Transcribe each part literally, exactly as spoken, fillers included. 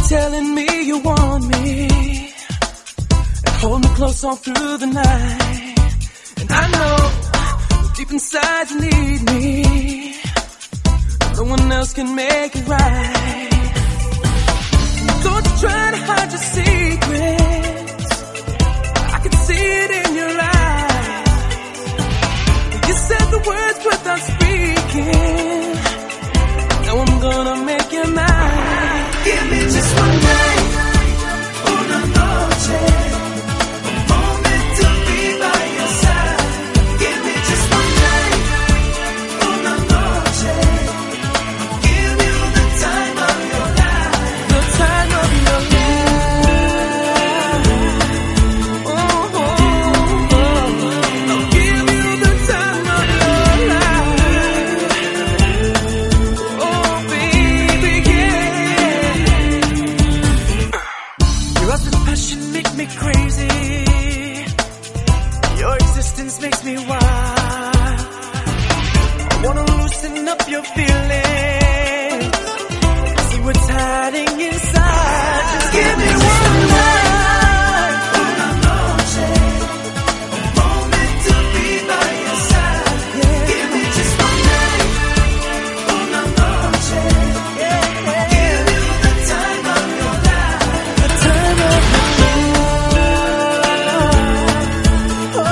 telling me you want me, and hold me close all through the night. And I know deep inside you need me. No one else can make it right. Don't you try to hide your secrets, I can see it in your eyes. You said the words without speaking, now I'm gonna make you mine. Give me just one night, una noche, a moment to be by your side. Give me just one night, una noche, give you the time of your life, the time of your life. Oh, oh, oh. I'll give you the time of your life. Oh, baby, yeah. Your lust and passion make me crazy. Your existence makes me wild. I wanna loosen up your feelings, see what's hiding inside. Just give me one night, una noche, a moment to be by your side. Give me just one night, una noche, give you the time of your life, the time of your life. Oh,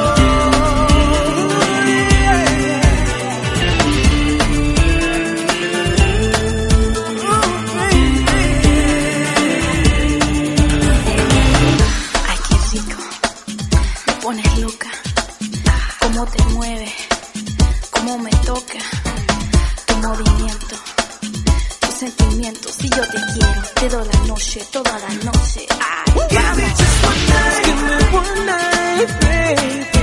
Ay, qué rico, me pones loca. Cómo te mueve, cómo me toca. Tu movimiento, tus sentimientos. Si yo te quiero, te doy la noche, toda la noche. Ay, give me just one night, give me one night, baby.